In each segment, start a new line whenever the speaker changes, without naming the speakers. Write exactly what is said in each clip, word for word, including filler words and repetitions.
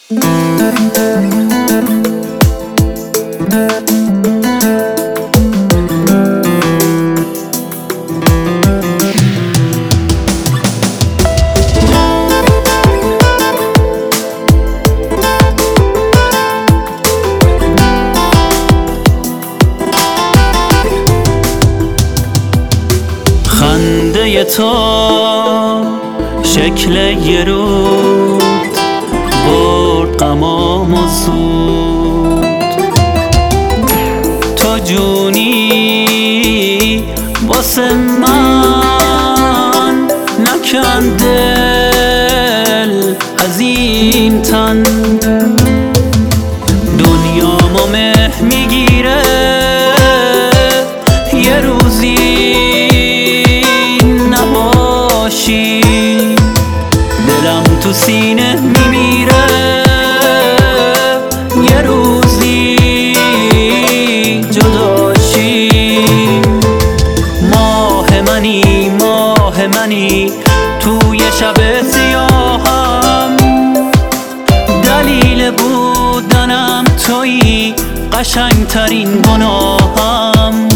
خنده تو شکل یه رود برد غمام و سود، تو جونی واسه من نکن دل از این تن، دنیامو مه میگیره یه روزی نباشی، دلم تو سینه میمیره یه روزی جداشی. ماه منی ماه منی توی شب سیاهم، دلیل بودنم تویی قشنگترین گناهم.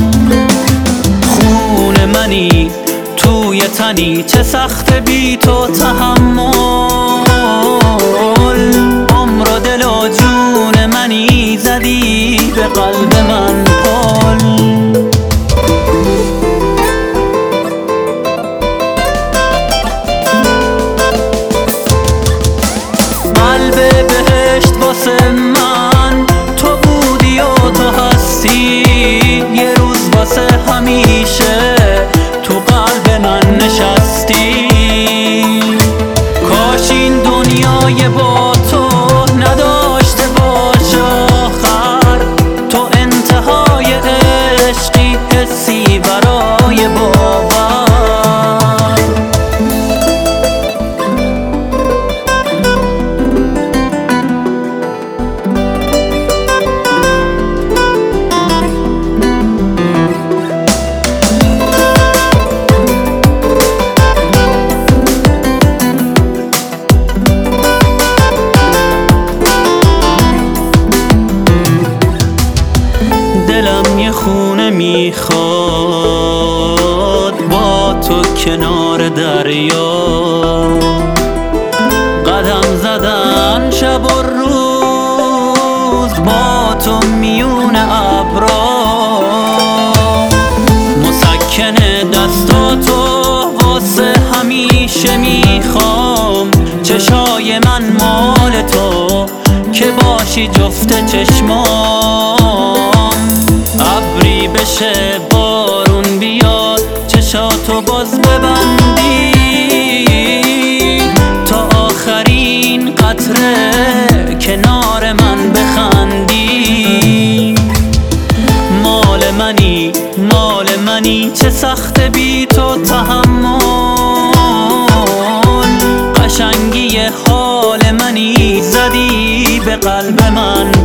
خون منی توی تنی چه سخت بی تو تحمل، عمر و دل و جون منی زدی به قلب من پل. قلب بهشت واسه من تو بودی و تو هستی، یه روز واسه همیشه تو قلب من نشستی. کاش این دنیای با تو نداشته باش آخر، تو انتهای عشقی حسی برای باور. دلم یه خونه میخواد با تو کنار دریا، قدم زدن شب و روز با تو میون ابرا، مسکن دستاتو واسه همیشه میخوام. چشای من مال تو که باشی جفت چشمام، ابری بشه بارون بیاد چشاتو باز ببندی، تا آخرین قطره کنار من بخندی. مال منی مال منی چه سخت بی تو تحمل، قشنگی حال منی زدی به قلب من